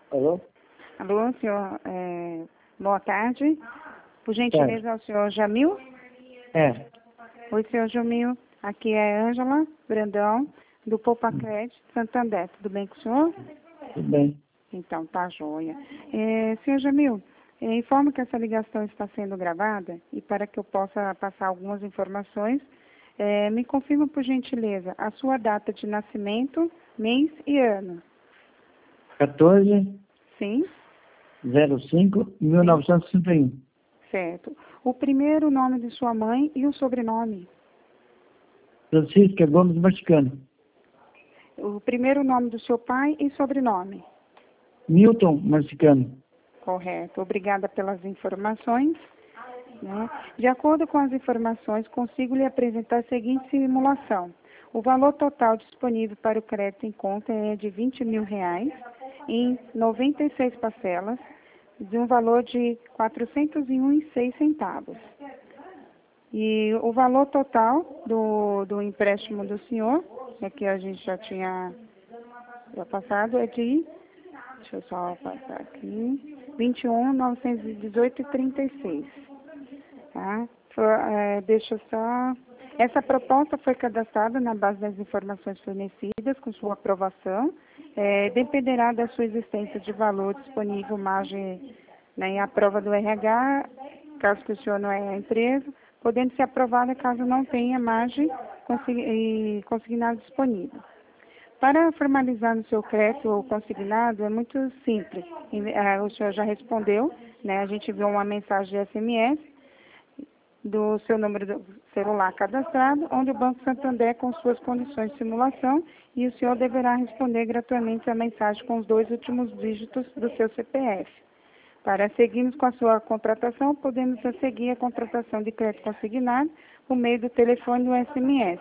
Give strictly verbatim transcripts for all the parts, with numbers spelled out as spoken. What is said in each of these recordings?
Alô? Alô, senhor, é, boa tarde. Por gentileza, é o senhor Jamil? É. Oi, senhor Jamil. Aqui é Ângela Brandão, do Poupa Crédito Santander. Tudo bem com o senhor? Tudo bem. Então, tá joia. É, senhor Jamil, é, informo que essa ligação está sendo gravada e para que eu possa passar algumas informações, é, me confirma, por gentileza, a sua data de nascimento, mês e ano. quatorze Sim? zero cinco mil novecentos e sessenta e um. Certo. O primeiro nome de sua mãe e o sobrenome. Francisca Gomes Vaticano. O primeiro nome do seu pai e sobrenome. Milton Marcicano. Correto. Obrigada pelas informações. Né? De acordo com as informações, consigo lhe apresentar a seguinte simulação. O valor total disponível para o crédito em conta é de vinte mil reais em noventa e seis parcelas, de um valor de quatrocentos e um reais e seis centavos. E o valor total do, do empréstimo do senhor, é que a gente já tinha já passado, é de, deixa eu só passar aqui, vinte e um mil novecentos e dezoito reais e trinta e seis. Tá? For, é, deixa eu só... Essa proposta foi cadastrada na base das informações fornecidas com sua aprovação. É, dependerá da sua existência de valor disponível, margem, né, em a prova do R H, caso que o senhor não é a empresa, podendo ser aprovada caso não tenha margem consig consignado disponível. Para formalizar no seu crédito ou consignado é muito simples. O senhor já respondeu, né? A gente viu uma mensagem de S M S do seu número de celular cadastrado, onde o Banco Santander com suas condições de simulação e o senhor deverá responder gratuitamente a mensagem com os dois últimos dígitos do seu C P F. Para seguirmos com a sua contratação, podemos seguir a contratação de crédito consignado por meio do telefone do S M S.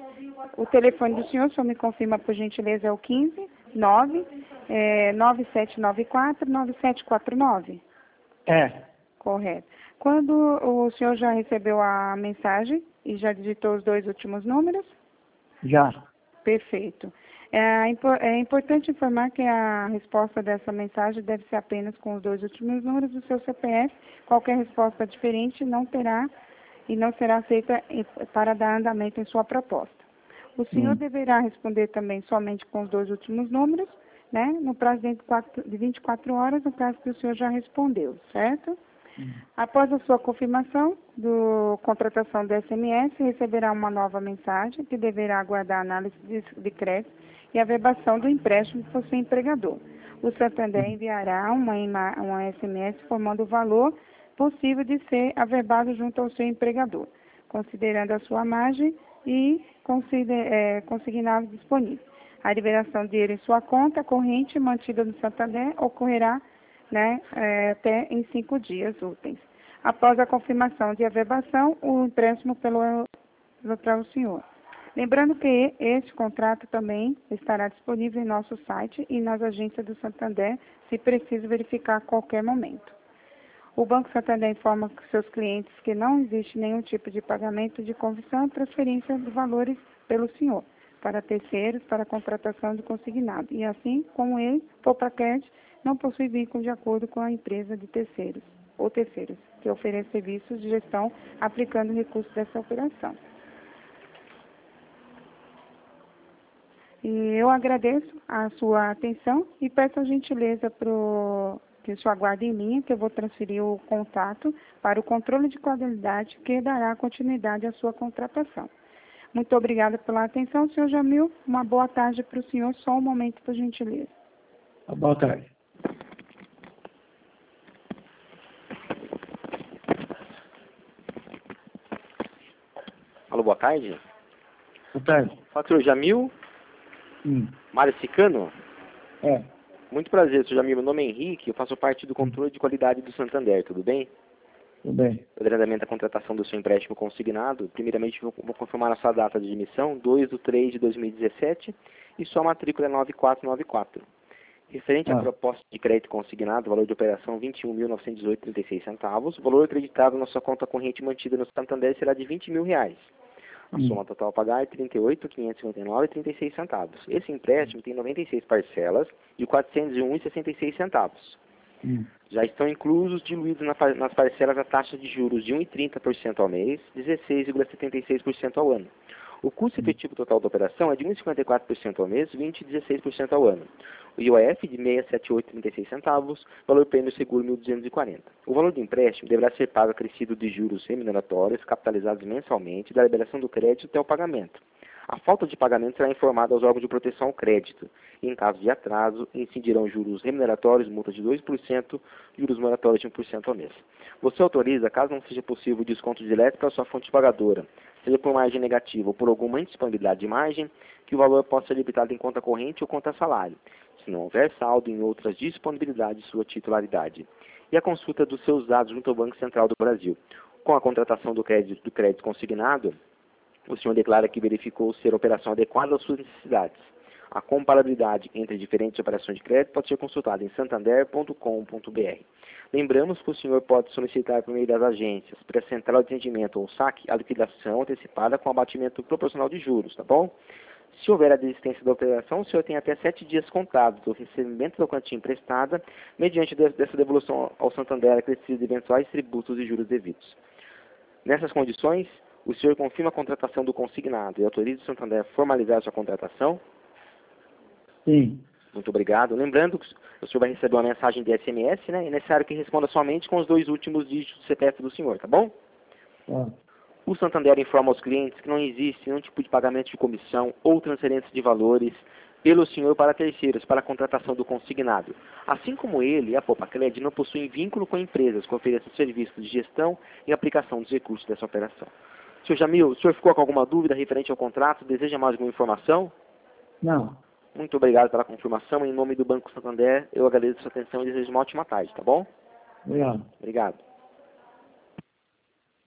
O telefone do senhor, o senhor me confirma por gentileza, é o quinze nove nove sete nove quatro nove sete quatro nove? É. Correto. Quando o senhor já recebeu a mensagem e já digitou os dois últimos números? Já. Perfeito. É, é importante informar que a resposta dessa mensagem deve ser apenas com os dois últimos números do seu C P F. Qualquer resposta diferente não terá e não será aceita para dar andamento em sua proposta. O senhor hum. deverá responder também somente com os dois últimos números, né? No prazo de vinte e quatro horas, no caso que o senhor já respondeu, certo? Após a sua confirmação do contratação do S M S, receberá uma nova mensagem que deverá aguardar a análise de, de crédito e a verbação do empréstimo por seu empregador. O Santander enviará uma, uma S M S informando o valor possível de ser averbado junto ao seu empregador, considerando a sua margem e consider, é, consignável disponível. A liberação de dinheiro em sua conta corrente mantida no Santander ocorrerá né, é, até em cinco dias úteis. Após a confirmação de averbação, o empréstimo pelo, para o senhor. Lembrando que este contrato também estará disponível em nosso site e nas agências do Santander, se preciso verificar a qualquer momento. O Banco Santander informa seus clientes que não existe nenhum tipo de pagamento de conversão e transferência de valores pelo senhor, para terceiros, para a contratação de consignado. E assim como ele, Poupa Crédito não possui vínculo de acordo com a empresa de terceiros ou terceiros, que oferece serviços de gestão aplicando recursos dessa operação. E eu agradeço a sua atenção e peço a gentileza pro, que o senhor aguarde em linha, que eu vou transferir o contato para o controle de qualidade que dará continuidade à sua contratação. Muito obrigada pela atenção, senhor Jamil. Uma boa tarde para o senhor. Só um momento, por gentileza. Boa tarde. Alô, boa tarde. Boa tarde. Fala, senhor Jamil. Hum. Marcicano. É. Muito prazer, senhor Jamil. Meu nome é Henrique, eu faço parte do controle de qualidade do Santander, tudo bem? Tudo bem. O andamento da contratação do seu empréstimo consignado, primeiramente vou, vou confirmar a sua data de emissão, dois de três de dois mil e dezessete, e sua matrícula é nove quatro nove quatro. Referente ah. à proposta de crédito consignado, valor de operação vinte e um mil novecentos e dezoito reais e trinta e seis centavos, o valor acreditado na sua conta corrente mantida no Santander será de vinte mil reais. A Hum. soma total a pagar é trinta e oito mil quinhentos e cinquenta e nove reais e trinta e seis centavos. Esse empréstimo tem noventa e seis parcelas de quatrocentos e um reais e sessenta e seis centavos. Hum. Já estão inclusos, diluídos na par- nas parcelas, a taxa de juros de um vírgula trinta por cento ao mês, dezesseis vírgula setenta e seis por cento ao ano. O custo efetivo total da operação é de um vírgula cinquenta e quatro por cento ao mês, vinte vírgula dezesseis por cento ao ano. O I O F de seiscentos e setenta e oito vírgula trinta e seis centavos, valor prêmio seguro mil duzentos e quarenta. O valor do empréstimo deverá ser pago acrescido de juros remuneratórios capitalizados mensalmente da liberação do crédito até o pagamento. A falta de pagamento será informada aos órgãos de proteção ao crédito. E, em caso de atraso, incidirão juros remuneratórios, multa de dois por cento, juros moratórios de um por cento ao mês. Você autoriza, caso não seja possível o desconto direto para a sua fonte pagadora, seja por margem negativa ou por alguma indisponibilidade de margem, que o valor possa ser debitado em conta corrente ou conta salário, se não houver saldo em outras disponibilidades de sua titularidade. E a consulta dos seus dados junto ao Banco Central do Brasil. Com a contratação do crédito, do crédito consignado, o senhor declara que verificou ser a operação adequada às suas necessidades. A comparabilidade entre diferentes operações de crédito pode ser consultada em santander ponto com ponto br. Lembramos que o senhor pode solicitar por meio das agências, pré-central de atendimento ou saque, a liquidação antecipada com abatimento proporcional de juros, tá bom? Se houver a desistência da operação, o senhor tem até sete dias contados do recebimento da quantia emprestada, mediante dessa devolução ao Santander acrescidos de eventuais tributos e juros devidos. Nessas condições, o senhor confirma a contratação do consignado e autoriza o Santander a formalizar a sua contratação? Sim. Muito obrigado. Lembrando que o senhor vai receber uma mensagem de S M S, né? É necessário que responda somente com os dois últimos dígitos do C P F do senhor, tá bom? Tá. O Santander informa aos clientes que não existe nenhum tipo de pagamento de comissão ou transferência de valores pelo senhor para terceiros para a contratação do consignado. Assim como ele, a Popacred não possuem vínculo com empresas que ofereçam serviços de gestão e aplicação dos recursos dessa operação. senhor Jamil, o senhor ficou com alguma dúvida referente ao contrato? Deseja mais alguma informação? Não. Muito obrigado pela confirmação. Em nome do Banco Santander, eu agradeço a sua atenção e desejo uma ótima tarde, tá bom? Obrigado. Obrigado.